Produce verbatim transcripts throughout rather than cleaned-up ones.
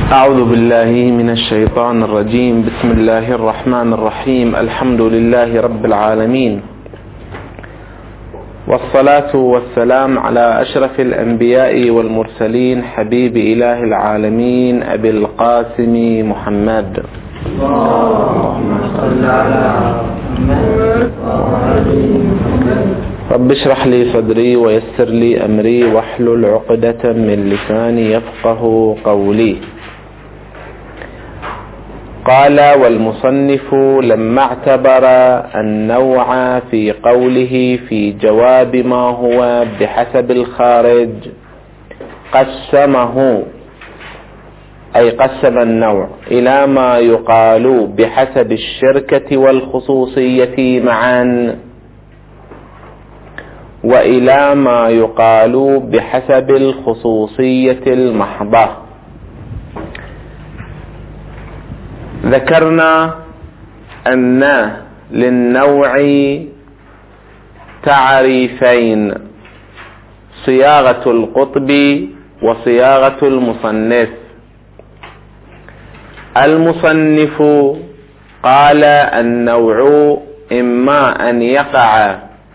أعوذ بالله من الشيطان الرجيم. بسم الله الرحمن الرحيم. الحمد لله رب العالمين، والصلاة والسلام على أشرف الأنبياء والمرسلين، حبيب إله العالمين أبي القاسم محمد. اللهم صل على محمد وعلى محمد. رب اشرح لي صدري ويسر لي أمري واحلل عقدة من لساني يفقه قولي. قال: والمصنف لما اعتبر النوع في قوله في جواب ما هو بحسب الخارج قسمه، أي قسم النوع إلى ما يقال بحسب الشركة والخصوصية معا، وإلى ما يقال بحسب الخصوصية المحضة. ذكرنا أن للنوع تعريفين: صياغة القطب وصياغة المصنف. المصنف قال: النوع إما أن يقع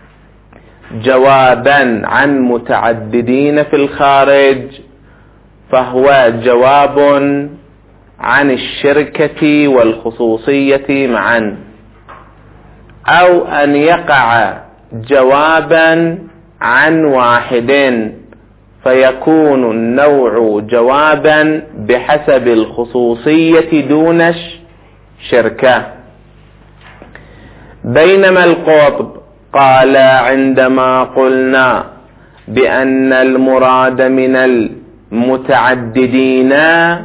جوابا عن متعددين في الخارج، فهو جواب عن الشركة والخصوصية معا، أو أن يقع جوابا عن واحد، فيكون النوع جوابا بحسب الخصوصية دون الشركة. بينما القطب قال: عندما قلنا بأن المراد من المتعددين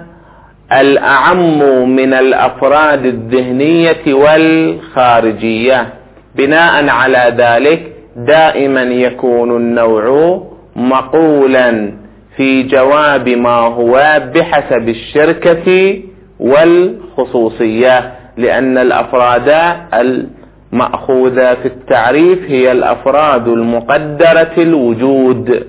الأعم من الأفراد الذهنية والخارجية، بناء على ذلك دائما يكون النوع مقولا في جواب ما هو بحسب الشركة والخصوصية، لأن الأفراد المأخوذة في التعريف هي الأفراد المقدرة الوجود.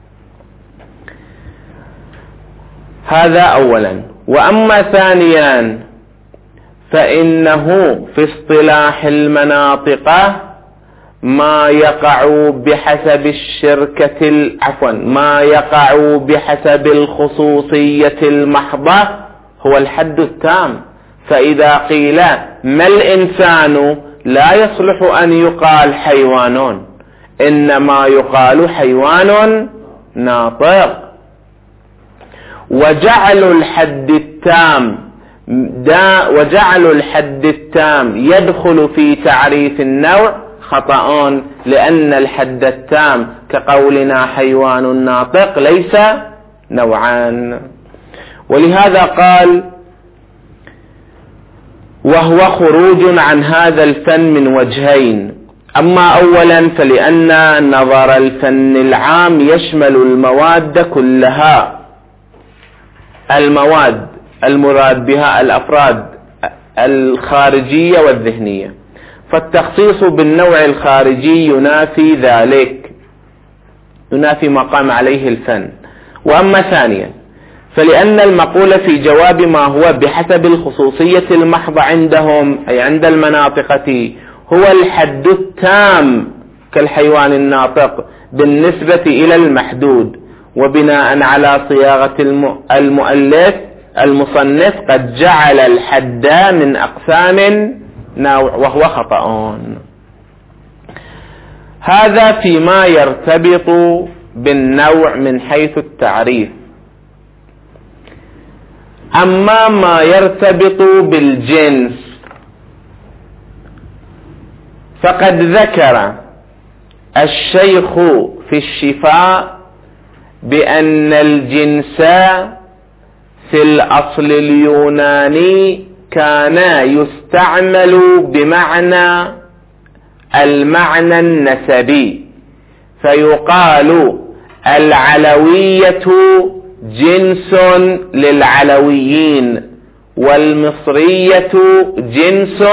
هذا أولا. وأما ثانيا فإنه في اصطلاح المناطق ما يقع بحسب الشركة عفوا ما يقع بحسب الخصوصية المحضة هو الحد التام. فإذا قيل ما الإنسان لا يصلح أن يقال حيوان، إنما يقال حيوان ناطق. وجعل الحد التام دا وجعل الحد التام يدخل في تعريف النوع خطأ، لأن الحد التام كقولنا حيوان ناطق ليس نوعان. ولهذا قال: وهو خروج عن هذا الفن من وجهين. أما أولا فلأن نظر الفن العام يشمل المواد كلها، المواد المراد بها الأفراد الخارجية والذهنية، فالتخصيص بالنوع الخارجي ينافي ذلك، ينافي ما قام عليه الفن. وأما ثانيا فلأن المقول في جواب ما هو بحسب الخصوصية المحضة عندهم، أي عند المناطقة، هو الحد التام كالحيوان الناطق بالنسبة إلى المحدود. وبناء على صياغة المؤلف المصنف قد جعل الحد من أقسام نوع، وهو خطأ. هذا فيما يرتبط بالنوع من حيث التعريف. أما ما يرتبط بالجنس فقد ذكر الشيخ في الشفاء بأن الجنس في الأصل اليوناني كان يستعمل بمعنى المعنى النسبي، فيقال العلوية جنس للعلويين، والمصرية جنس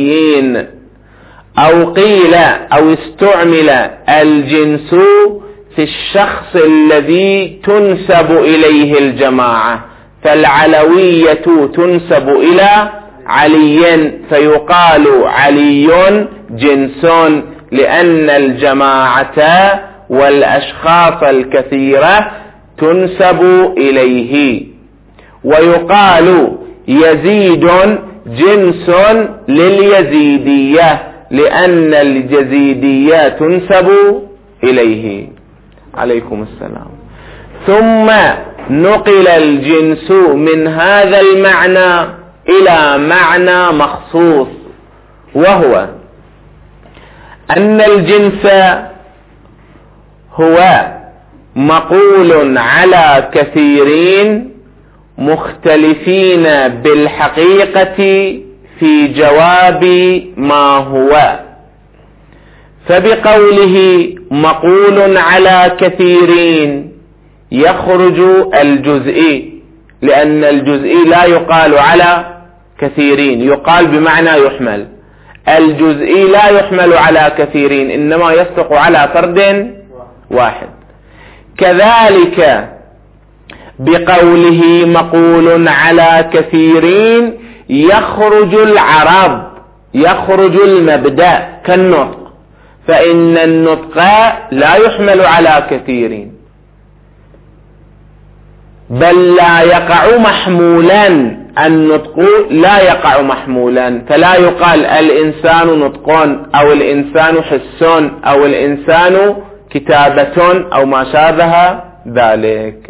للمصريين. أو قيل أو استعمل الجنس في الشخص الذي تنسب إليه الجماعة، فالعلوية تنسب إلى علي فيقال علي جنس، لأن الجماعة والأشخاص الكثيرة تنسب إليه. ويقال يزيد جنس لليزيدية، لأن اليزيدية تنسب إليه. عليكم السلام. ثم نقل الجنس من هذا المعنى إلى معنى مخصوص، وهو أن الجنس هو مقول على كثيرين مختلفين بالحقيقة في جواب ما هو. فبقوله مقول على كثيرين يخرج الجزئي، لأن الجزئي لا يقال على كثيرين، يقال بمعنى يحمل. الجزئي لا يحمل على كثيرين، إنما يصدق على فرد واحد. كذلك بقوله مقول على كثيرين يخرج العرض، يخرج المبدأ كالنطق، فإن النطق لا يحمل على كثيرين، بل لا يقع محمولا. النطق لا يقع محمولا، فلا يقال الإنسان نطق أو الإنسان حس أو الإنسان كتابة أو ما شابه ذلك.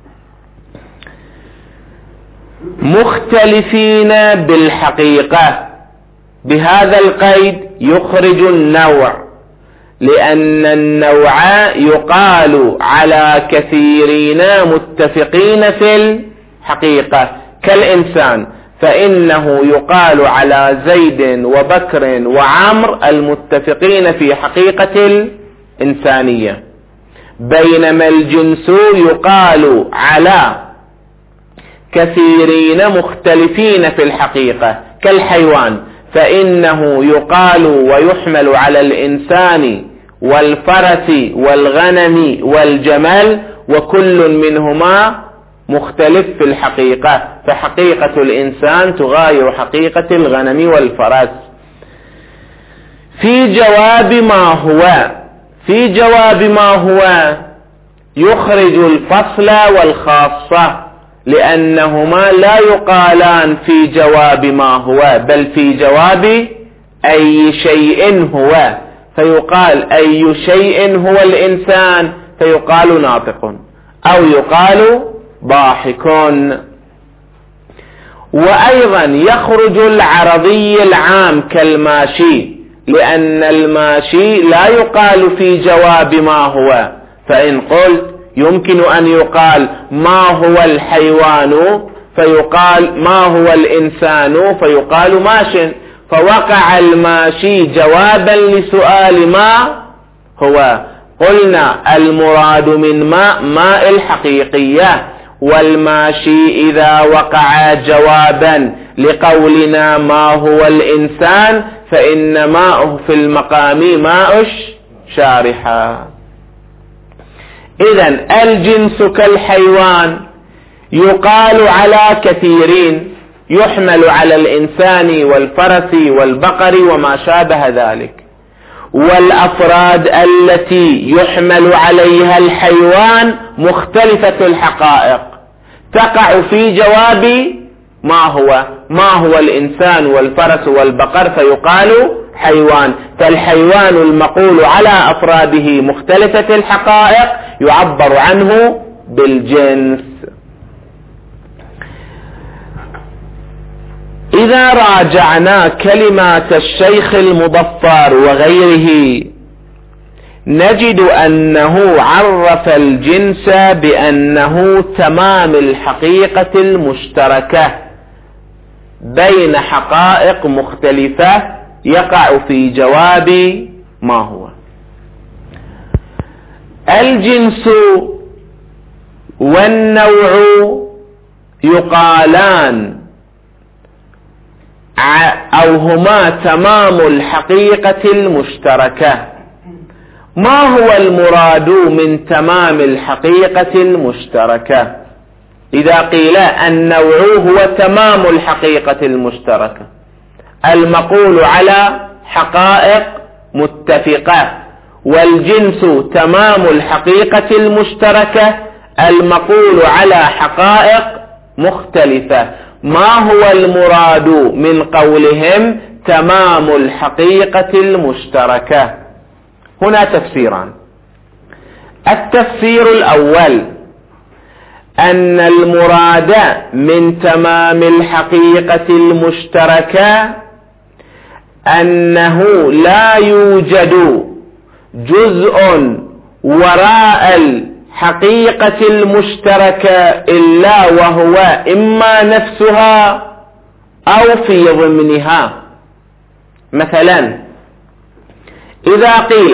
مختلفين بالحقيقة، بهذا القيد يخرج النوع، لأن النوع يقال على كثيرين متفقين في الحقيقة، كالإنسان فإنه يقال على زيد وبكر وعمر المتفقين في حقيقة الإنسانية. بينما الجنس يقال على كثيرين مختلفين في الحقيقة، كالحيوان فإنه يقال ويحمل على الإنسان والفرس والغنم والجمل، وكل منهما مختلف في الحقيقة، فحقيقة الإنسان تغاير حقيقة الغنم والفرس. في جواب ما هو، في جواب ما هو يخرج الفصل والخاصة، لأنهما لا يقالان في جواب ما هو، بل في جواب أي شيء هو، فيقال أي شيء هو الإنسان فيقال ناطق، أو يقال ضاحك. وأيضا يخرج العرضي العام كالماشي، لأن الماشي لا يقال في جواب ما هو، فإن قلت يمكن أن يقال ما هو الحيوان فيقال ما هو الإنسان فيقال ماش، فوقع الماشي جوابا لسؤال ما هو. قلنا المراد من ماء ماء الحقيقية، والماشي إذا وقع جوابا لقولنا ما هو الإنسان فإن ماءه في المقام ماء شارحة. إذن الجنس كالحيوان يقال على كثيرين، يحمل على الإنسان والفرس والبقر وما شابه ذلك. والأفراد التي يحمل عليها الحيوان مختلفة الحقائق، تقع في جواب ما هو، ما هو الإنسان والفرس والبقر فيقال حيوان، فالحيوان المقول على أفراده مختلفة الحقائق يعبر عنه بالجنس. إذا راجعنا كلمات الشيخ المظفر وغيره نجد أنه عرف الجنس بأنه تمام الحقيقة المشتركة بين حقائق مختلفة يقع في جواب ما هو. الجنس والنوع يقالان أو هما تمام الحقيقة المشتركة، ما هو المراد من تمام الحقيقة المشتركة؟ إذا قيل النوع هو تمام الحقيقة المشتركة المقول على حقائق متفقة، والجنس تمام الحقيقة المشتركة المقول على حقائق مختلفة، ما هو المراد من قولهم تمام الحقيقة المشتركة؟ هنا تفسيران. التفسير الأول أن المراد من تمام الحقيقة المشتركة أنه لا يوجد جزء وراء الحقيقة المشتركة إلا وهو إما نفسها أو في ضمنها. مثلا إذا قيل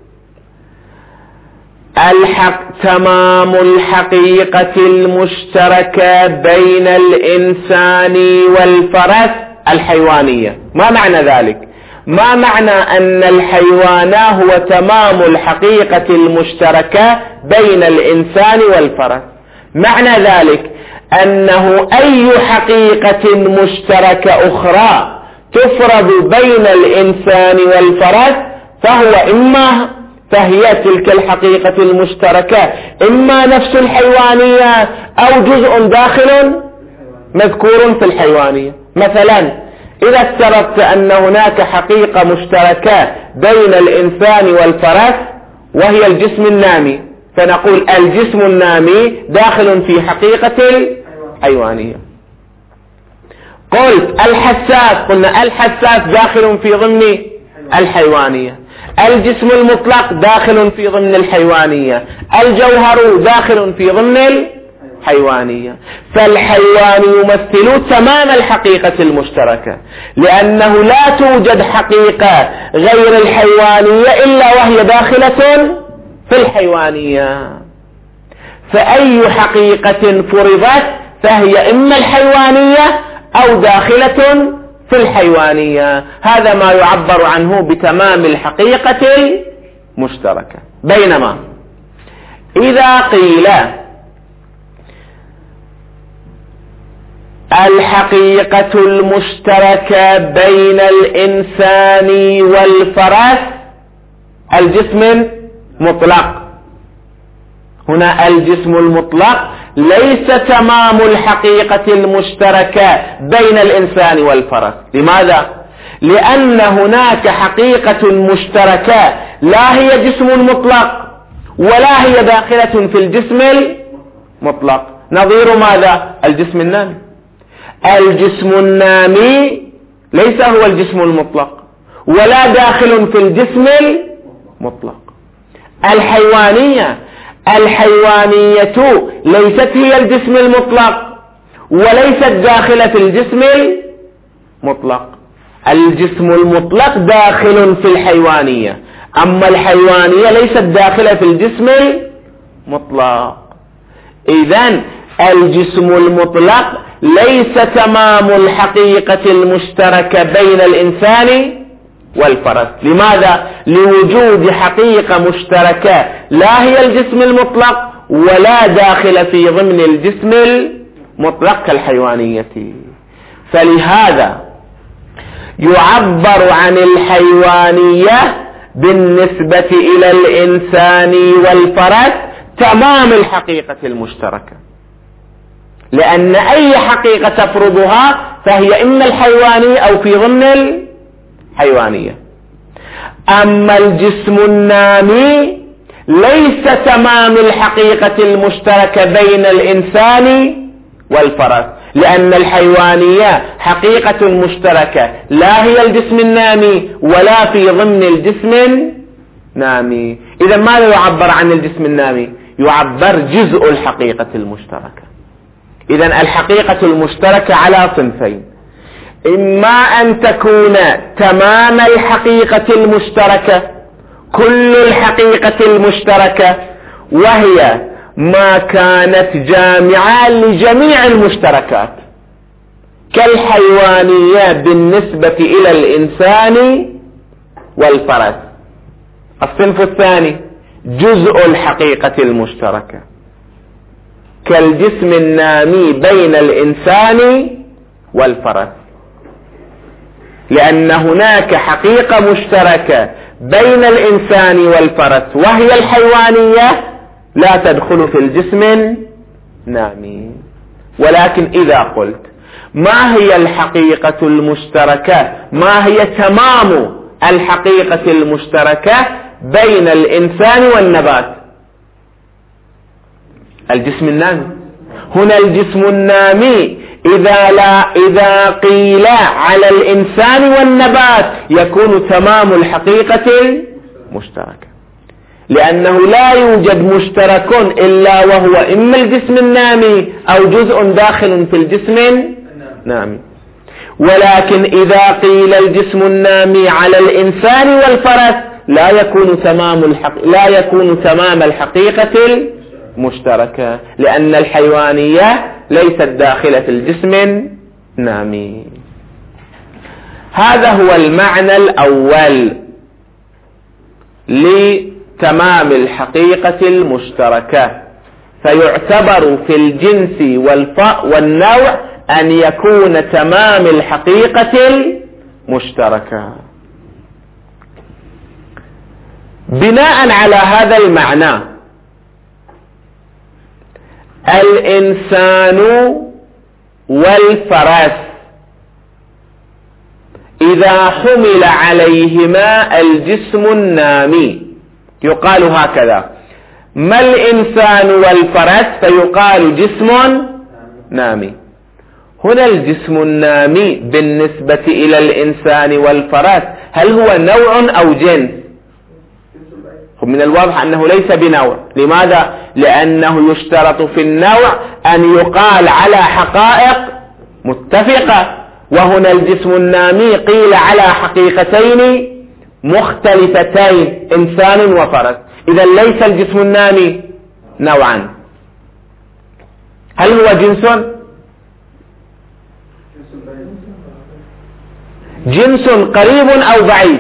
الحق تمام الحقيقة المشتركة بين الإنسان والفرس الحيوانية، ما معنى ذلك؟ ما معنى أن الحيوان هو تمام الحقيقة المشتركة بين الإنسان والفرس؟ معنى ذلك أنه أي حقيقة مشتركة أخرى تفرض بين الإنسان والفرس فهو إما فهي تلك الحقيقة المشتركة إما نفس الحيوانية أو جزء داخل مذكور في الحيوانية. مثلا إذا افترضت أن هناك حقيقة مشتركة بين الإنسان والفرس وهي الجسم النامي، فنقول الجسم النامي داخل في حقيقة الحيوانية. قلت الحساس، قلنا الحساس داخل في ضمن الحيوانية. الجسم المطلق داخل في ضمن الحيوانية. الجوهر داخل في ضمن الحيوانية. فالحيوان يمثل تمام الحقيقة المشتركة، لأنه لا توجد حقيقة غير الحيوانية إلا وهي داخلة في الحيوانية. فأي حقيقة فرضت فهي إما الحيوانية أو داخلة في الحيوانية. هذا ما يعبر عنه بتمام الحقيقة المشتركة. بينما إذا قيل الحقيقة المشتركة بين الإنسان والفرس الجسم مطلق، هنا الجسم المطلق ليس تمام الحقيقة المشتركة بين الإنسان والفرس. لماذا؟ لأن هناك حقيقة مشتركة لا هي جسم مطلق ولا هي داخلة في الجسم المطلق. نظير ماذا؟ الجسم النامي. الجسم النامي ليس هو الجسم المطلق ولا داخل في الجسم المطلق. الحيوانية الحيوانية ليست هي الجسم المطلق وليست داخلة في الجسم المطلق. الجسم المطلق داخل في الحيوانية، أما الحيوانية ليست داخلة في الجسم المطلق. إذن الجسم المطلق ليس تمام الحقيقة المشتركة بين الإنسان والفرس. لماذا؟ لوجود حقيقة مشتركة لا هي الجسم المطلق ولا داخل في ضمن الجسم المطلق كالحيوانية. فلهذا يعبر عن الحيوانية بالنسبة إلى الإنسان والفرس تمام الحقيقة المشتركة، لأن أي حقيقة تفرضها فهي إما الحيوانية أو في ضمن الحيوانية. أما الجسم النامي ليس تمام الحقيقة المشتركة بين الإنسان والفرس، لأن الحيوانية حقيقة مشتركة لا هي الجسم النامي ولا في ضمن الجسم النامي. إذا ماذا يعبر عن الجسم النامي؟ يعبر جزء الحقيقة المشتركة. إذن الحقيقة المشتركة على صنفين: إما أن تكون تمام الحقيقة المشتركة، كل الحقيقة المشتركة، وهي ما كانت جامعة لجميع المشتركات كالحيوانية بالنسبة إلى الإنسان والفرس. الصنف الثاني جزء الحقيقة المشتركة، كالجسم النامي بين الإنسان والفرس، لأن هناك حقيقة مشتركة بين الإنسان والفرس وهي الحيوانية لا تدخل في الجسم النامي. ولكن إذا قلت ما هي الحقيقة المشتركة، ما هي تمام الحقيقة المشتركة بين الإنسان والنبات؟ الجسم النامي. هنا الجسم النامي إذا لا إذا قيل على الإنسان والنبات يكون تمام الحقيقة المشتركة، لأنه لا يوجد مشترك إلا وهو إما الجسم النامي أو جزء داخل في الجسم النامي. ولكن إذا قيل الجسم النامي على الإنسان والفرس لا يكون تمام الحق لا يكون تمام الحقيقة المشتركة، لأن الحيوانية ليست داخلة في الجسم النامي. هذا هو المعنى الأول لتمام الحقيقة المشتركة. فيعتبر في الجنس والفاء والنوع أن يكون تمام الحقيقة المشتركة. بناء على هذا المعنى الإنسان والفرس إذا حمل عليهما الجسم النامي يقال هكذا: ما الإنسان والفرس؟ فيقال جسم نامي. هنا الجسم النامي بالنسبة إلى الإنسان والفرس هل هو نوع أو جنس؟ من الواضح أنه ليس بنوع. لماذا؟ لأنه يشترط في النوع أن يقال على حقائق متفقة، وهنا الجسم النامي قيل على حقيقتين مختلفتين، إنسان وفرس. إذا ليس الجسم النامي نوعا. هل هو جنس؟ جنس قريب أو بعيد؟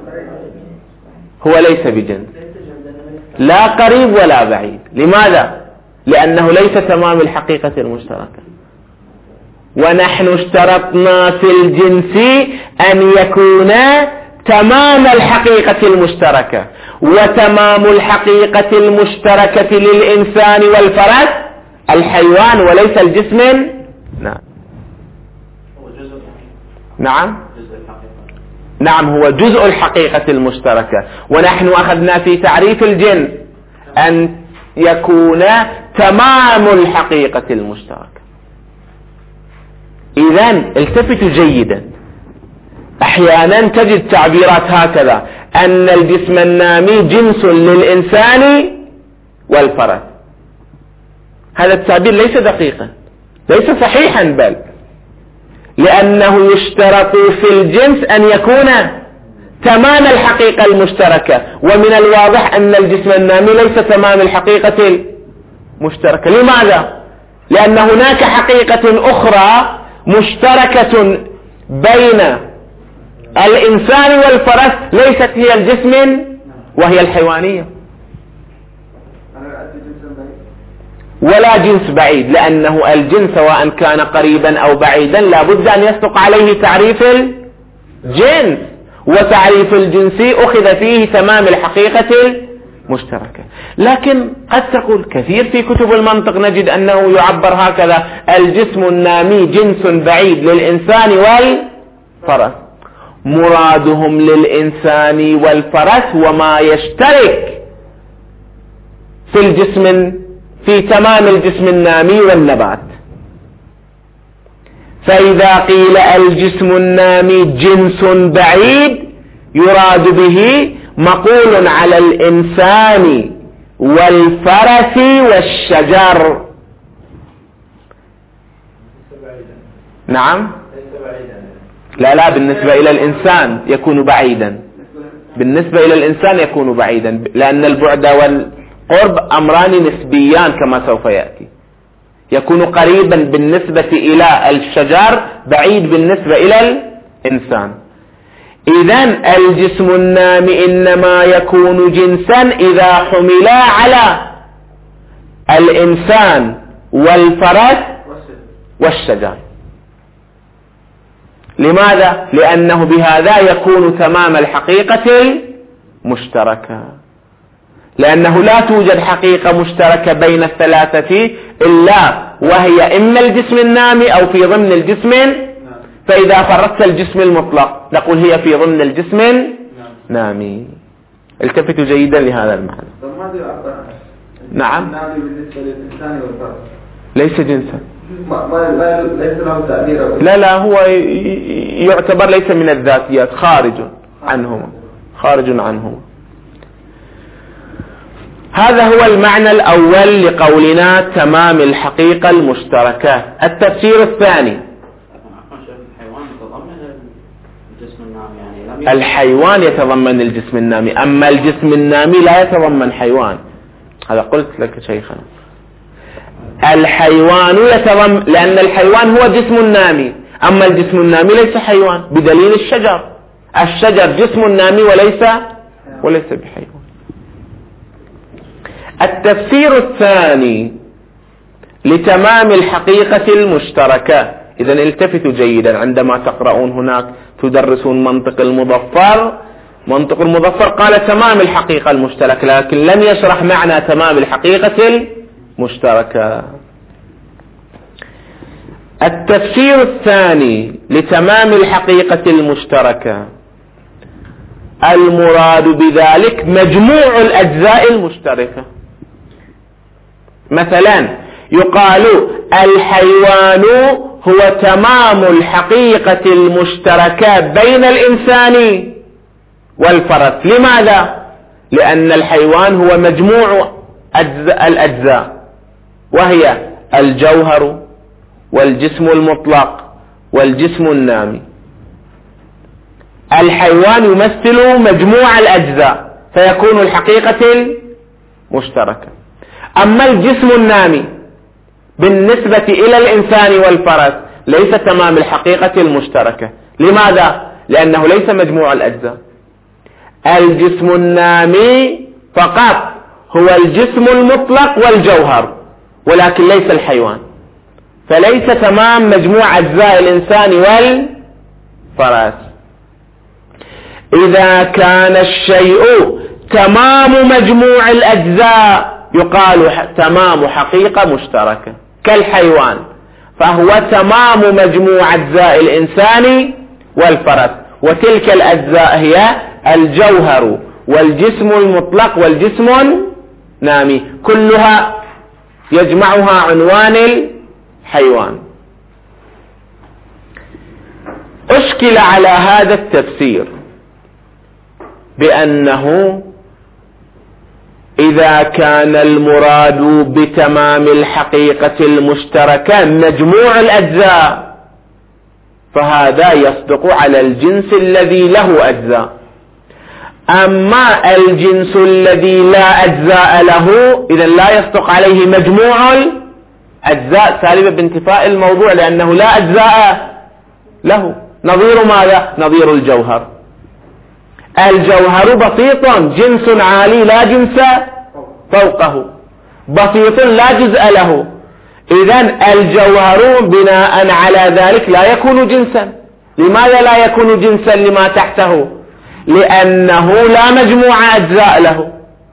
هو ليس بجنس، لا قريب ولا بعيد. لماذا؟ لأنه ليس تمام الحقيقة المشتركة. ونحن اشترطنا في الجنس أن يكون تمام الحقيقة المشتركة، وتمام الحقيقة المشتركة للإنسان والفرس الحيوان وليس الجسم. نعم نعم نعم هو جزء الحقيقة المشتركة. ونحن أخذنا في تعريف الجنس أن يكون تمام الحقيقة المشتركة. إذن التفتوا جيدا، أحيانا تجد تعبيرات هكذا: أن الجسم النامي جنس للإنسان والفرس. هذا التعبير ليس دقيقا، ليس صحيحا، بل لأنه يشترط في الجنس أن يكون تمام الحقيقة المشتركة، ومن الواضح أن الجسم النامي ليس تمام الحقيقة المشتركة. لماذا؟ لأن هناك حقيقة أخرى مشتركة بين الإنسان والفرس ليست هي الجسم، وهي الحيوانية. ولا جنس بعيد، لأنه الجنس سواء كان قريبا أو بعيدا لابد أن يصدق عليه تعريف الجنس، وتعريف الجنس أخذ فيه تمام الحقيقة المشتركة. لكن قد تقول كثير في كتب المنطق نجد أنه يعبر هكذا: الجسم النامي جنس بعيد للإنسان والفرس. مرادهم للإنسان والفرس وما يشترك في الجسم في تمام الجسم النامي والنبات. فإذا قيل الجسم النامي جنس بعيد يراد به مقول على الإنسان والفرس والشجر. نعم لا لا بالنسبة إلى الإنسان يكون بعيدا، بالنسبة إلى الإنسان يكون بعيدا، لأن البعد والقرب أمران نسبيان كما سوف يأتي. يكون قريبا بالنسبة إلى الشجر، بعيد بالنسبة إلى الإنسان. إذن الجسم النامي إنما يكون جنسا إذا حملا على الإنسان والفرس والشجر. لماذا؟ لأنه بهذا يكون تمام الحقيقة المشتركة، لأنه لا توجد حقيقة مشتركة بين الثلاثة إلا وهي إما الجسم النامي أو في ضمن الجسم، فإذا فرقت الجسم المطلق نقول هي في ضمن الجسم النامي. التفتوا جيدا لهذا المعنى. نعم، ليس جنسا، لا لا هو يعتبر ليس من الذاتيات، خارج عنهما، خارج عنهما. هذا هو المعنى الأول لقولنا تمام الحقيقة المشتركة. التفسير الثاني، الحيوان يتضمن الجسم النامي، أما الجسم النامي لا يتضمن حيوان. هذا قلت لك شيخنا، الحيوان يتضمن، لأن الحيوان هو جسم نامي، أما الجسم النامي ليس حيوان، بدليل الشجر، الشجر جسم نامي وليس وليس بحيوان. التفسير الثاني لتمام الحقيقة المشتركة. إذن التفتوا جيدا عندما تقرؤون هناك تدرسون منطق المظفر. منطق المظفر قال تمام الحقيقة المشتركة، لكن لم يشرح معنى تمام الحقيقة المشتركة. التفسير الثاني لتمام الحقيقة المشتركة، المراد بذلك مجموع الأجزاء المشتركة. مثلا يقال الحيوان هو تمام الحقيقة المشتركة بين الإنسان والفرس. لماذا؟ لأن الحيوان هو مجموع الأجزاء، وهي الجوهر والجسم المطلق والجسم النامي. الحيوان يمثل مجموع الأجزاء فيكون الحقيقة المشتركة. أما الجسم النامي بالنسبة إلى الإنسان والفرس ليس تمام الحقيقة المشتركة. لماذا؟ لأنه ليس مجموع الأجزاء. الجسم النامي فقط هو الجسم المطلق والجوهر، ولكن ليس الحيوان، فليس تمام مجموع أجزاء الإنسان والفرس. إذا كان الشيء تمام مجموع الأجزاء يقال تمام حقيقة مشتركة، كالحيوان فهو تمام مجموع أجزاء الإنسان والفرس، وتلك الأجزاء هي الجوهر والجسم المطلق والجسم النامي، كلها يجمعها عنوان الحيوان. أشكل على هذا التفسير بأنه إذا كان المراد بتمام الحقيقة المشتركة مجموع الأجزاء فهذا يصدق على الجنس الذي له أجزاء. أما الجنس الذي لا أجزاء له إذن لا يصدق عليه مجموع الأجزاء سالبة بانتفاء الموضوع، لأنه لا أجزاء له. نظير ماذا؟ نظير الجوهر. الجوهر بسيط، جنس عالي لا جنس فوقه، بسيط لا جزء له. إذن الجوهر بناء على ذلك لا يكون جنسا. لماذا لا يكون جنسا لما تحته؟ لأنه لا مجموع أجزاء له،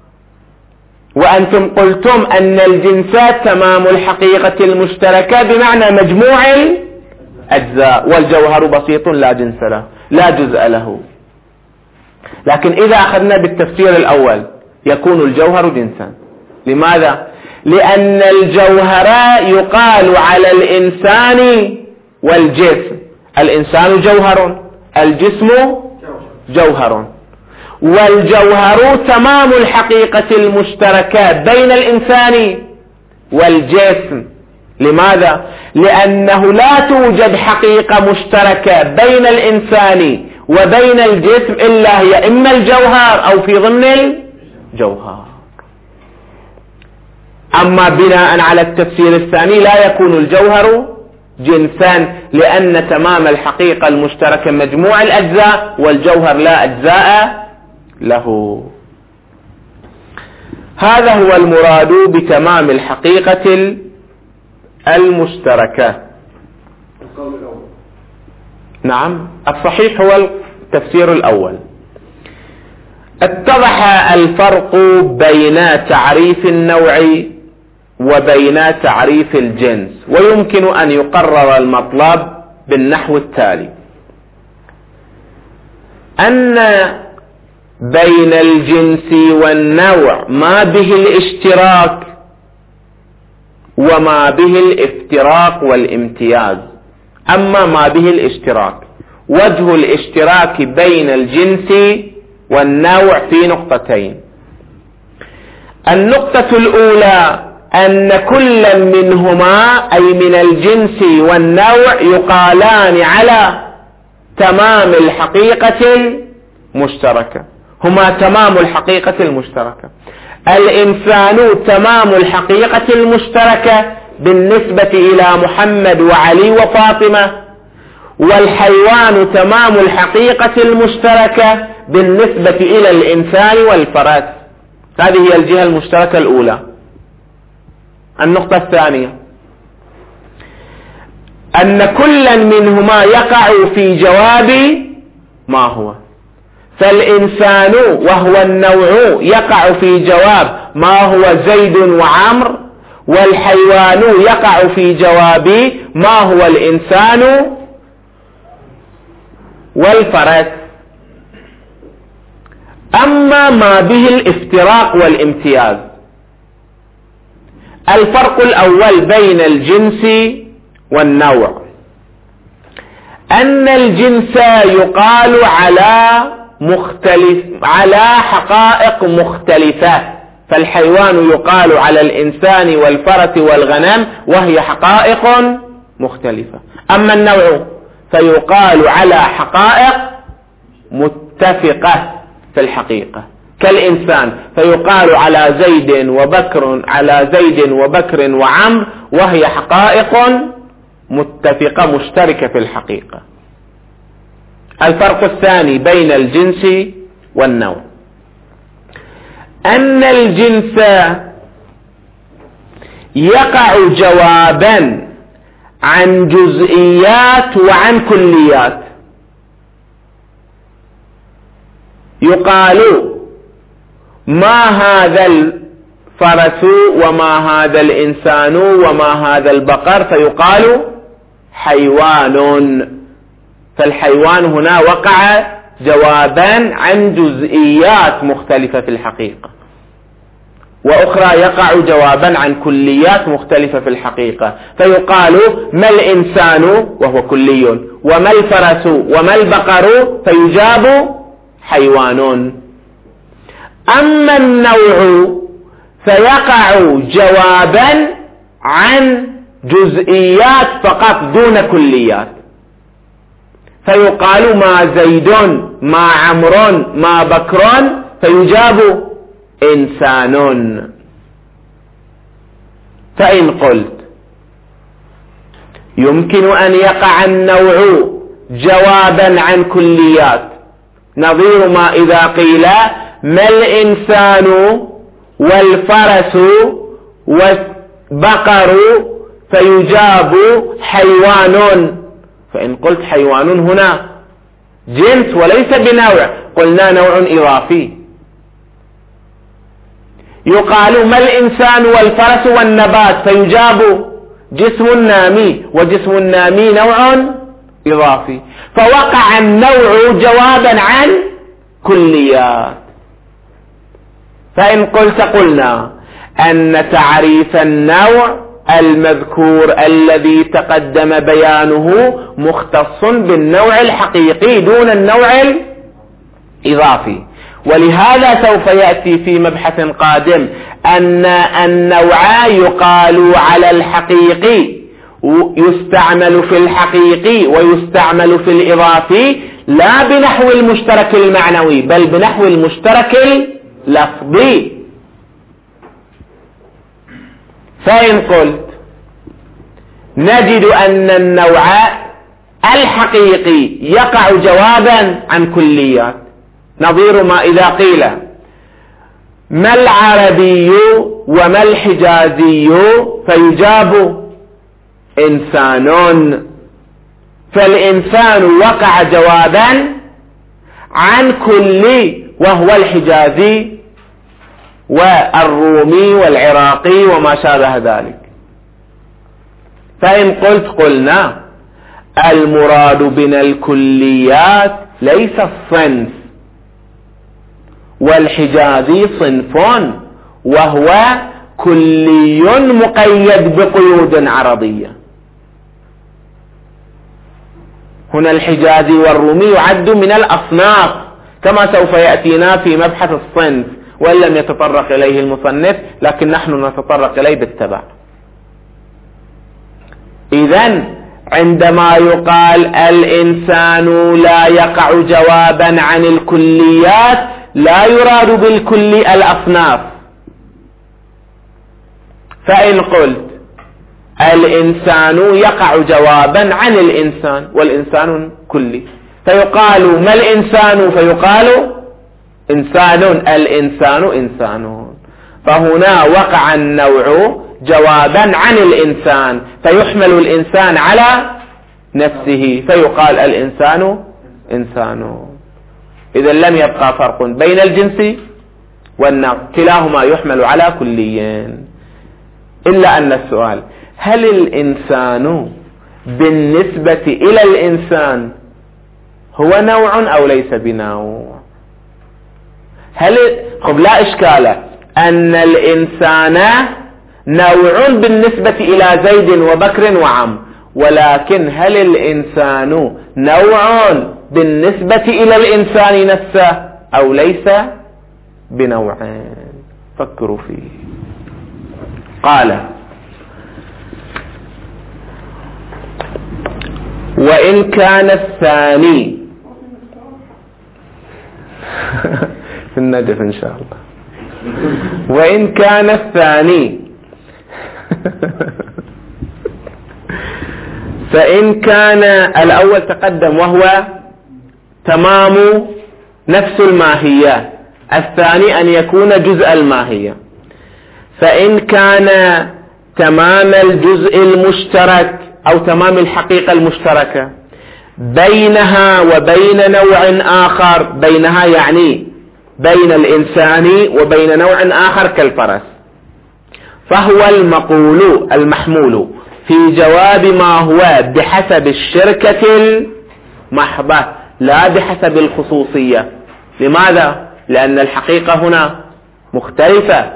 وأنتم قلتم أن الجنسات تمام الحقيقة المشتركة بمعنى مجموع الأجزاء، والجوهر بسيط لا جنس له لا جزء له. لكن إذا أخذنا بالتفسير الأول يكون الجوهر جنسا. لماذا؟ لأن الجوهر يقال على الإنسان والجسم، الإنسان جوهر، الجسم جوهر، والجوهر تمام الحقيقة المشتركة بين الإنسان والجسم. لماذا؟ لأنه لا توجد حقيقة مشتركة بين الإنسان وبين الجسم إلا هي إما الجوهر أو في ضمن الجوهر. أما بناء على التفسير الثاني لا يكون الجوهر جنسان، لأن تمام الحقيقة المشتركة مجموع الأجزاء والجوهر لا أجزاء له. هذا هو المراد بتمام الحقيقة المشتركة. نعم، الصحيح هو التفسير الأول. اتضح الفرق بين تعريف النوع وبين تعريف الجنس، ويمكن أن يقرر المطلب بالنحو التالي: أن بين الجنس والنوع ما به الاشتراك وما به الافتراق والامتياز. أما ما به الاشتراك، وجه الاشتراك بين الجنس والنوع في نقطتين. النقطة الأولى أن كل منهما أي من الجنس والنوع يقالان على تمام الحقيقة المشتركة، هما تمام الحقيقة المشتركة. الإنسان تمام الحقيقة المشتركة بالنسبة إلى محمد وعلي وفاطمة، والحيوان تمام الحقيقة المشتركة بالنسبة إلى الإنسان والفرس. هذه هي الجهة المشتركة الأولى. النقطة الثانية أن كل منهما يقع في جواب ما هو، فالإنسان وهو النوع يقع في جواب ما هو زيد وعمر، والحيوان يقع في جواب ما هو الإنسان والفرس. أما ما به الافتراق والامتياز، الفرق الأول بين الجنس والنوع أن الجنس يقال على مختلف على حقائق مختلفة، فالحيوان يقال على الإنسان والفرس والغنم وهي حقائق مختلفة. أما النوع فيقال على حقائق متفقة في الحقيقة، كالإنسان فيقال على زيد وبكر على زيد وبكر وعمر وهي حقائق متفقة مشتركة في الحقيقة. الفرق الثاني بين الجنس والنوع أن الجنس يقع جوابا عن جزئيات وعن كليات. يقال ما هذا الفرس وما هذا الإنسان وما هذا البقر، فيقال حيوان، فالحيوان هنا وقع جوابا عن جزئيات مختلفة في الحقيقة، وأخرى يقع جوابا عن كليات مختلفة في الحقيقة، فيقال ما الإنسان وهو كلي، وما الفرس وما البقر، فيجاب حيوان. أما النوع فيقع جوابا عن جزئيات فقط دون كليات، فيقال ما زيد ما عمر ما بكر، فيجاب إنسان. فإن قلت يمكن أن يقع النوع جوابا عن كليات، نظير ما إذا قيل ما الإنسان والفرس والبقر، فيجاب حيوان. فإن قلت حيوان هنا جنس وليس بنوع، قلنا نوع إضافي. يقال ما الإنسان والفرس والنبات، فيجاب جسم نامي، وجسم النامي نوع إضافي، فوقع النوع جوابا عن كليات. فإن قلت قلنا أن تعريف النوع المذكور الذي تقدم بيانه مختص بالنوع الحقيقي دون النوع الإضافي، ولهذا سوف يأتي في مبحث قادم أن النوع يقال على الحقيقي، يستعمل في الحقيقي ويستعمل في الإضافي، لا بنحو المشترك المعنوي بل بنحو المشترك اللفظي. فإن قلت نجد أن النوع الحقيقي يقع جوابا عن كليات، نظير ما إذا قيل ما العربي وما الحجازي فيجاب إنسان، فالإنسان وقع جوابا عن كل وهو الحجازي والرومي والعراقي وما شابه ذلك. فإن قلت قلنا المراد بنا الكليات ليس الصنف، والحجازي صنف وهو كلي مقيد بقيود عرضية. هنا الحجازي والرومي يعد من الأصناف كما سوف يأتينا في مبحث الصنف، وإن لم يتطرق إليه المصنف لكن نحن نتطرق إليه بالتبع. إذن عندما يقال الإنسان لا يقع جوابا عن الكليات لا يراد بالكل الأصناف. فإن قلت الإنسان يقع جوابا عن الإنسان والإنسان كلي، فيقال ما الإنسان فيقال إنسان، الإنسان إنسان، فهنا وقع النوع جوابا عن الإنسان فيحمل الإنسان على نفسه فيقال الإنسان إنسان. إذا لم يبقى فرق بين الجنس والنوع، كلاهما يحمل على كليين. إلا أن السؤال هل الإنسان بالنسبة إلى الإنسان هو نوع أو ليس بنوع؟ هل خب لا إشكال أن الإنسان نوع بالنسبة إلى زيد وبكر وعم، ولكن هل الإنسان نوع بالنسبة إلى الإنسان نفسه أو ليس بنوعين؟ فكروا فيه. قال وإن كان الثاني في النجف إن شاء الله، وإن كان الثاني فإن كان الأول تقدم وهو تمام نفس الماهية، الثاني أن يكون جزء الماهية. فإن كان تمام الجزء المشترك أو تمام الحقيقة المشتركة بينها وبين نوع آخر، بينها يعني بين الإنسان وبين نوع آخر كالفرس، فهو المقول المحمول في جواب ما هو بحسب الشركة المحضة لا بحسب الخصوصية. لماذا؟ لأن الحقيقة هنا مختلفة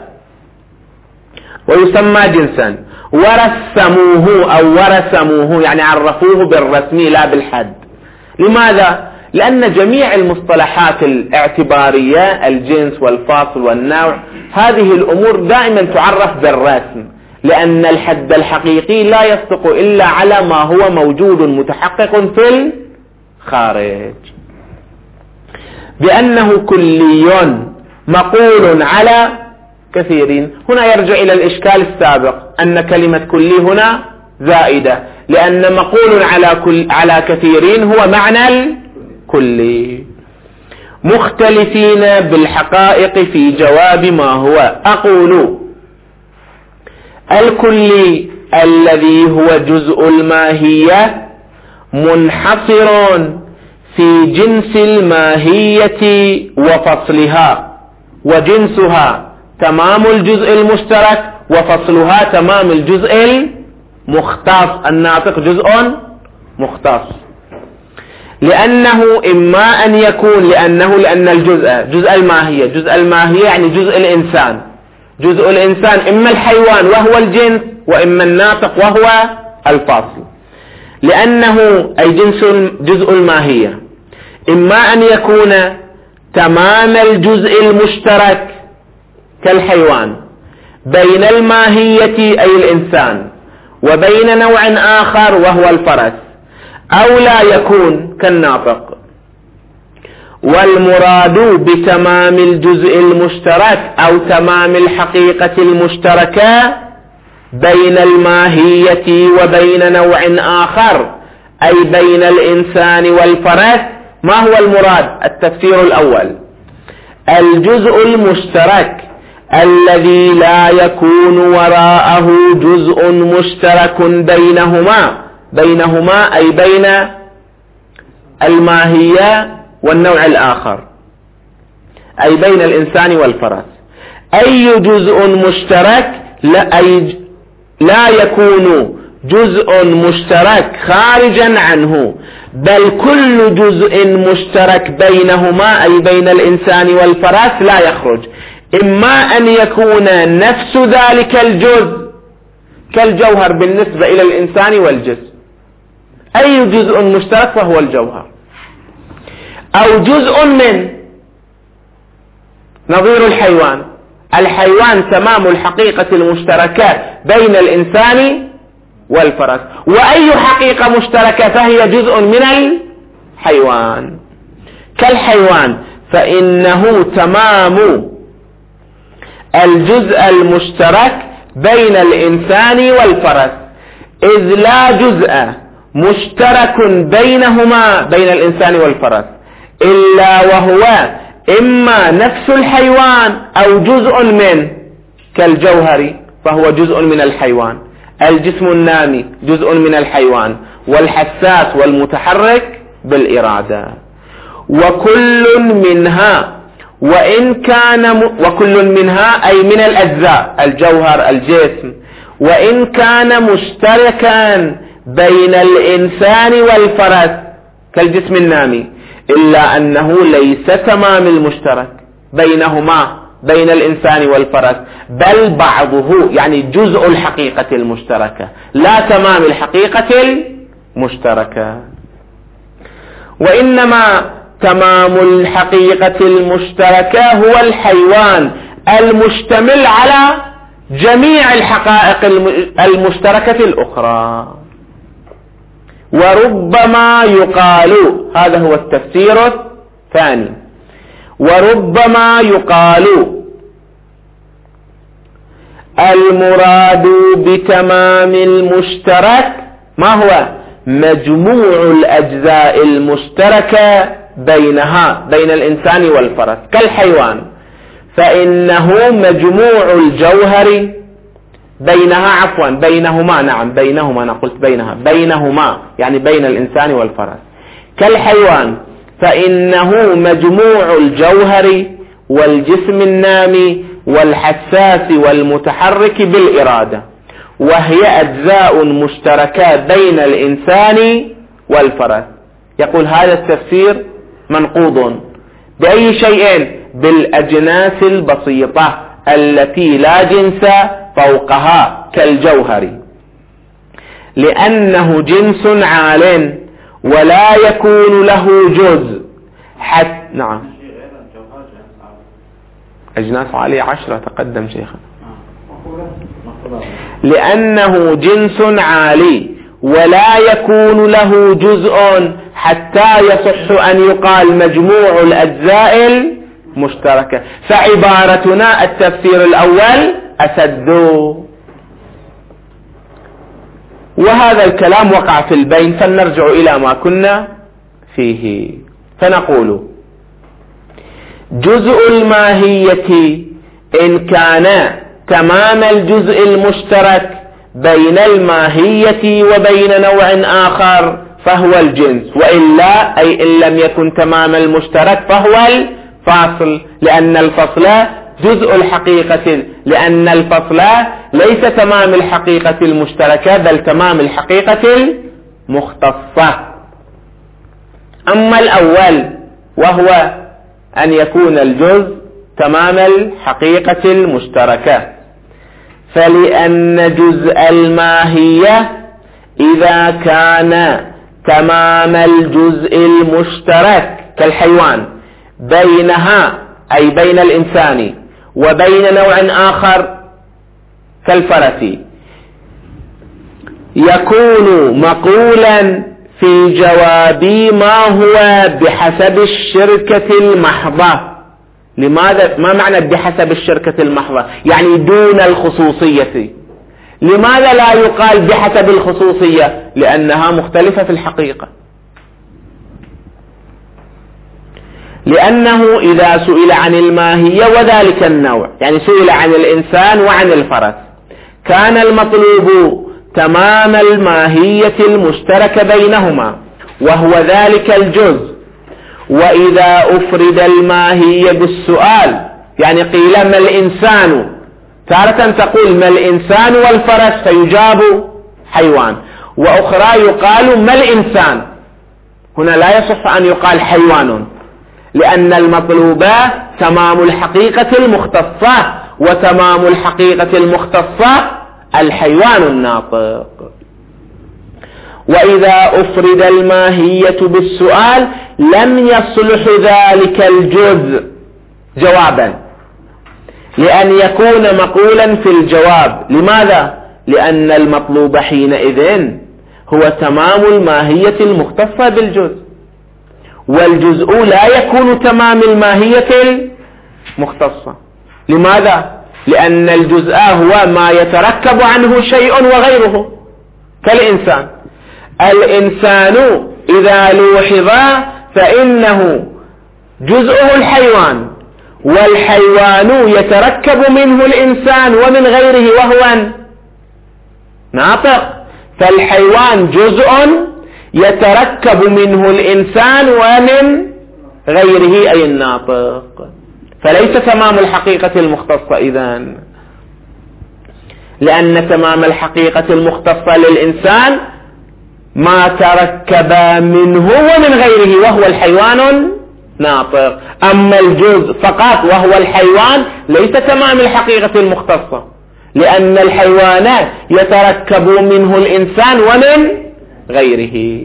ويسمى جنسا. ورسموه أو ورسموه يعني عرفوه بالرسمي لا بالحد. لماذا؟ لأن جميع المصطلحات الاعتبارية الجنس والفاصل والنوع هذه الأمور دائما تعرف بالرسم، لأن الحد الحقيقي لا يصدق إلا على ما هو موجود متحقق في الخارج. بأنه كلي مقول على كثيرين، هنا يرجع إلى الإشكال السابق أن كلمة كلي هنا زائدة، لأن مقول على كل على كثيرين هو معنى الكلي. مختلفين بالحقائق في جواب ما هو. أقول الكلي الذي هو جزء الماهية منحصر في جنس الماهية وفصلها، وجنسها تمام الجزء المشترك وفصلها تمام الجزء المختص. الناطق جزء مختص، لأنه إما أن يكون لأنه لأن الجزء جزء الماهية، جزء الماهية يعني جزء الإنسان، جزء الإنسان إما الحيوان وهو الجنس وإما الناطق وهو الفاصل. لأنه أي جنس جزء الماهية إما أن يكون تمام الجزء المشترك كالحيوان بين الماهية أي الإنسان وبين نوع آخر وهو الفرس، أو لا يكون كالناطق. والمراد بتمام الجزء المشترك أو تمام الحقيقة المشتركة بين الماهية وبين نوع آخر، أي بين الإنسان والفرس. ما هو المراد؟ التفسير الأول: الجزء المشترك الذي لا يكون وراءه جزء مشترك بينهما، بينهما أي بين الماهية والنوع الآخر، أي بين الإنسان والفرس. أي جزء مشترك لا, أي لا يكون جزء مشترك خارجا عنه، بل كل جزء مشترك بينهما أي بين الإنسان والفرس لا يخرج، إما أن يكون نفس ذلك الجزء كالجوهر بالنسبة إلى الإنسان والجسم، أي جزء مشترك فهو الجوهر، أو جزء من نظير الحيوان. الحيوان تمام الحقيقة المشتركة بين الإنسان والفرس، وأي حقيقة مشتركة فهي جزء من الحيوان. كالحيوان فإنه تمام الجزء المشترك بين الإنسان والفرس، إذ لا جزء مشترك بينهما بين الإنسان والفرس إلا وهو إما نفس الحيوان أو جزء منه، كالجوهر فهو جزء من الحيوان، الجسم النامي جزء من الحيوان، والحساس والمتحرك بالإرادة. وكل منها وإن كان م... وكل منها أي من الأجزاء، الجوهر الجسم، وإن كان مشتركا بين الإنسان والفرس كالجسم النامي، إلا أنه ليس تمام المشترك بينهما بين الإنسان والفرس، بل بعضه يعني جزء الحقيقة المشتركة لا تمام الحقيقة المشتركة. وإنما تمام الحقيقة المشتركة هو الحيوان المشتمل على جميع الحقائق المشتركة الأخرى. وربما يقال، هذا هو التفسير الثاني، وربما يقال المراد بتمام المشترك ما هو؟ مجموع الأجزاء المشتركة بينها بين الإنسان والفرس. كالحيوان فإنه مجموع الجوهر بينها، عفوا بينهما، نعم بينهما، أنا قلت بينها، بينهما يعني بين الإنسان والفرس. كالحيوان فإنه مجموع الجوهر والجسم النامي والحساس والمتحرك بالإرادة، وهي أجزاء مشتركة بين الإنسان والفرس. يقول هذا التفسير منقوض بأي شيء؟ بالأجناس البسيطة التي لا جنس فوقها كالجوهر، لأنه جنس عال ولا يكون له جزء حتى. نعم أجناس عالية عشرة، تقدم شيخنا. لأنه جنس عالي ولا يكون له جزء حتى يصح أن يقال مجموع الأجزاء المشتركة. فعبارتنا التفسير الأول أسد. وهذا الكلام وقع في البين، فلنرجع إلى ما كنا فيه فنقول: جزء الماهية إن كان تمام الجزء المشترك بين الماهية وبين نوع آخر فهو الجنس، وإلا أي إن لم يكن تمام المشترك فهو الفاصل، لأن الفصل جزء الحقيقة، لأن الفصل ليس تمام الحقيقة المشتركة بل تمام الحقيقة المختصة. أما الأول وهو أن يكون الجزء تمام الحقيقة المشتركة، فلأن جزء الماهية إذا كان تمام الجزء المشترك كالحيوان بينها أي بين الإنسان وبين نوع آخر كالفرس، يكون مقولا في جواب ما هو بحسب الشركة المحضة. لماذا؟ ما معنى بحسب الشركة المحضة؟ يعني دون الخصوصية، لماذا لا يقال بحسب الخصوصية؟ لأنها مختلفة في الحقيقة. لأنه إذا سئل عن الماهية وذلك النوع، يعني سئل عن الإنسان وعن الفرس، كان المطلوب تمام الماهية المشتركة بينهما وهو ذلك الجزء. وإذا أفرد الماهية بالسؤال، يعني قيل ما الإنسان، تارة تقول ما الإنسان والفرس فيجاب حيوان، وأخرى يقال ما الإنسان. هنا لا يصح أن يقال حيوان، لأن المطلوب تمام الحقيقة المختصة، وتمام الحقيقة المختصة الحيوان الناطق. وإذا أفرد الماهية بالسؤال لم يصلح ذلك الجزء جوابا، لأن يكون مقولا في الجواب. لماذا؟ لأن المطلوب حينئذ هو تمام الماهية المختصة بالجزء، والجزء لا يكون تمام الماهية المختصة. لماذا؟ لأن الجزء هو ما يتركب عنه شيء وغيره، كالإنسان. الإنسان إذا لوحظ فإنه جزءه الحيوان، والحيوان يتركب منه الإنسان ومن غيره وهو ناطق، فالحيوان جزء يتركب منه الإنسان ومن غيره أي الناطق، فليس تمام الحقيقة المختصة إذن، لأن تمام الحقيقة المختصة للإنسان ما تركب منه ومن غيره وهو الحيوان ناطق. أما الجزء فقط وهو الحيوان ليس تمام الحقيقة المختصة، لأن الحيوان يتركب منه الإنسان ومن غيره.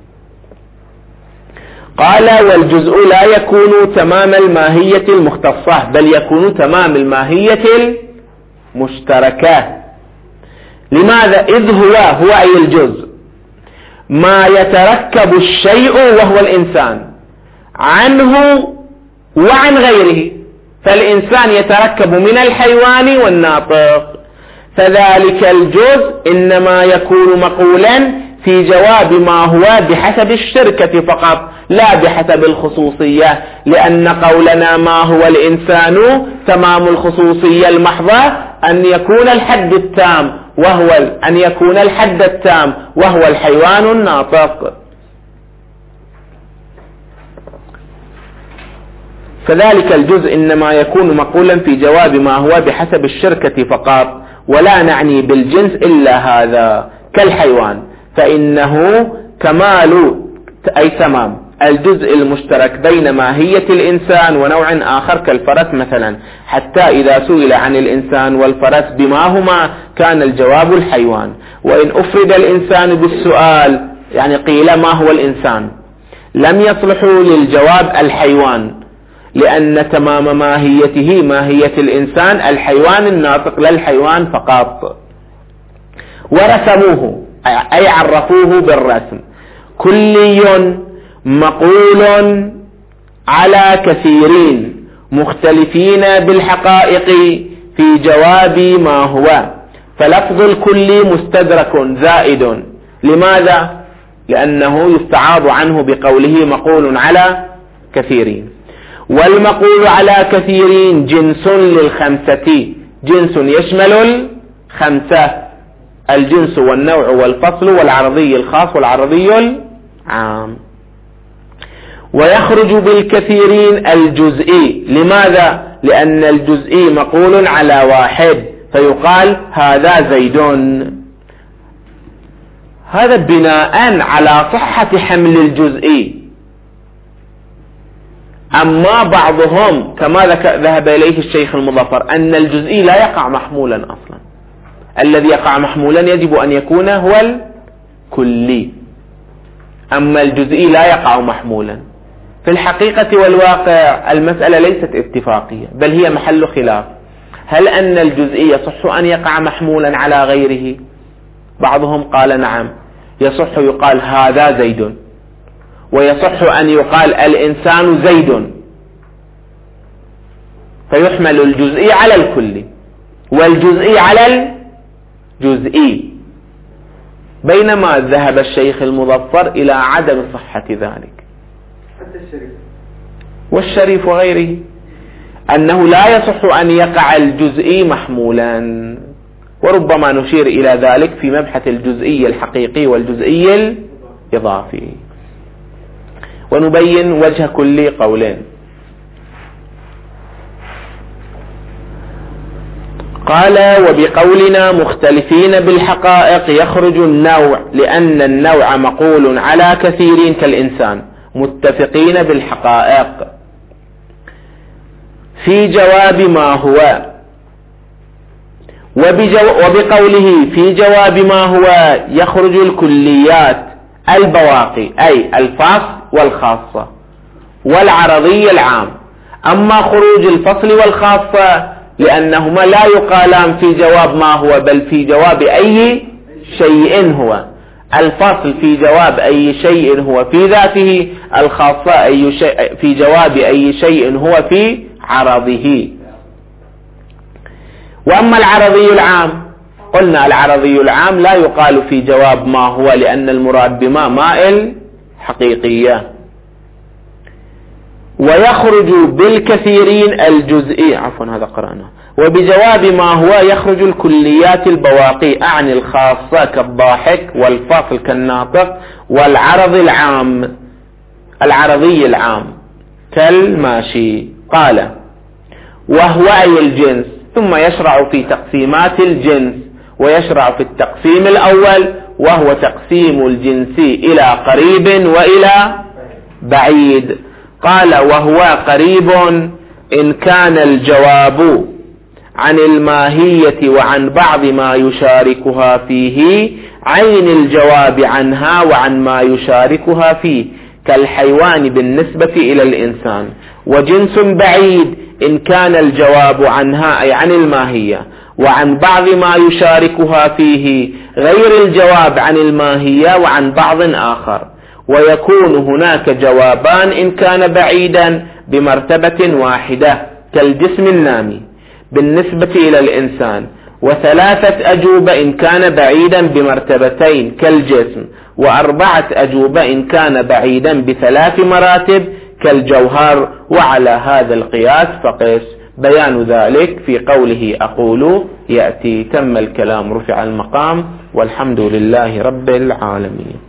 قال والجزء لا يكون تمام الماهية المختصة، بل يكون تمام الماهية المشتركة. لماذا؟ إذ هو هو أي الجزء ما يتركب الشيء وهو الإنسان عنه وعن غيره، فالإنسان يتركب من الحيوان والناطق، فذلك الجزء إنما يكون مقولا في جواب ما هو بحسب الشركة فقط، لا بحسب الخصوصية، لأن قولنا ما هو الإنسان تمام الخصوصية المحضة أن يكون الحد التام وهو أن يكون الحد التام وهو الحيوان الناطق. فذلك الجزء إنما يكون مقولا في جواب ما هو بحسب الشركة فقط، ولا نعني بالجنس إلا هذا، كالحيوان فإنه كمال أي تمام الجزء المشترك بين ماهية الإنسان ونوع آخر كالفرس مثلا، حتى إذا سئل عن الإنسان والفرس بما هما كان الجواب الحيوان. وإن أفرد الإنسان بالسؤال، يعني قيل ما هو الإنسان، لم يصلح للجواب الحيوان، لأن تمام ماهيته ماهية الإنسان الحيوان الناطق لا الحيوان فقط. ورسموه أي عرفوه بالرسم كلي مقول على كثيرين مختلفين بالحقائق في جواب ما هو، فلفظ الكل مستدرك زائد. لماذا؟ لأنه يستعاض عنه بقوله مقول على كثيرين، والمقول على كثيرين جنس للخمسة، جنس يشمل الخمسة، الجنس والنوع والفصل والعرضي الخاص والعرضي العام. ويخرج بالكثيرين الجزئي. لماذا؟ لأن الجزئي مقول على واحد، فيقال هذا زيد. هذا بناء على صحة حمل الجزئي. أما بعضهم كما ذهب إليه الشيخ المظفر أن الجزئي لا يقع محمولا أصلا، الذي يقع محمولا يجب أن يكون هو الكلي، أما الجزئي لا يقع محمولا. في الحقيقة والواقع المسألة ليست اتفاقية، بل هي محل خلاف. هل أن الجزئي يصح أن يقع محمولا على غيره؟ بعضهم قال نعم، يصح يقال هذا زيد، ويصح أن يقال الإنسان زيد، فيحمل الجزئي على الكلي والجزئي على جزئي، بينما ذهب الشيخ المظفر إلى عدم صحة ذلك. حتى الشريف والشريف وغيره أنه لا يصح أن يقع الجزئي محمولا، وربما نشير إلى ذلك في مبحث الجزئي الحقيقي والجزئي الإضافي، ونبين وجه كل قولين. قال: وبقولنا مختلفين بالحقائق يخرج النوع، لأن النوع مقول على كثير كالإنسان، متفقين بالحقائق في جواب ما هو، وبقوله في جواب ما هو يخرج الكليات البواقي، أي الفصل والخاصة والعرضي العام. أما خروج الفصل والخاصة لأنهما لا يقالان في جواب ما هو، بل في جواب أي شيء هو. الفصل في جواب أي شيء هو في ذاته، الخاصة أي شيء في جواب أي شيء هو في عرضه. وأما العرضي العام، قلنا العرضي العام لا يقال في جواب ما هو، لأن المراد بما ماء حقيقية. ويخرج بالكثيرين الجزئي، عفوا هذا قرأنا. وبجواب ما هو يخرج الكليات البواقي، أعني الخاصة كالضاحك، والفصل كالناطق، والعرض العام العرضي العام كالماشي. قال: وهو أي الجنس، ثم يشرع في تقسيمات الجنس، ويشرع في التقسيم الأول وهو تقسيم الجنس إلى قريب وإلى بعيد. قال: وهو قريب إن كان الجواب عن الماهية وعن بعض ما يشاركها فيه عين الجواب عنها وعن ما يشاركها فيه، كالحيوان بالنسبة إلى الإنسان. وجنس بعيد إن كان الجواب عنها أي عن الماهية وعن بعض ما يشاركها فيه غير الجواب عن الماهية وعن بعض آخر. ويكون هناك جوابان إن كان بعيدا بمرتبة واحدة كالجسم النامي بالنسبة إلى الإنسان، وثلاثة أجوبة إن كان بعيدا بمرتبتين كالجسم، وأربعة أجوبة إن كان بعيدا بثلاث مراتب كالجوهر. وعلى هذا القياس فقس. بيان ذلك في قوله أقول يأتي. تم الكلام، رفع المقام، والحمد لله رب العالمين.